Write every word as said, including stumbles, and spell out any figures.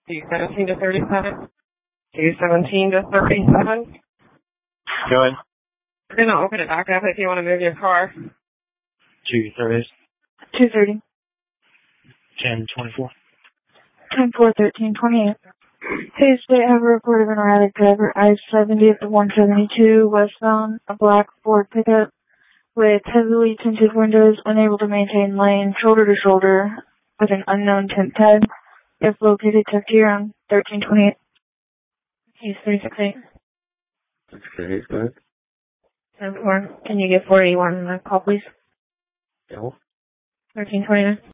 two seventeen to thirty-seven. two seventeen to thirty-seven. Go ahead. We're going to open it back up if you want to move your car. two thirty. two thirty. ten twenty-four. ten four thirteen twenty-eight. Hey, State have a report of an erratic driver, I seventy at the one seventy-two westbound, a black Ford pickup with heavily tinted windows, unable to maintain lane, shoulder to shoulder, with an unknown tint tag. If located, check here on thirteen twenty-eight. He's three six eight. six eight, go ahead. ten four. Can you get four eighty-one on that call, please? Yeah. thirteen twenty-nine.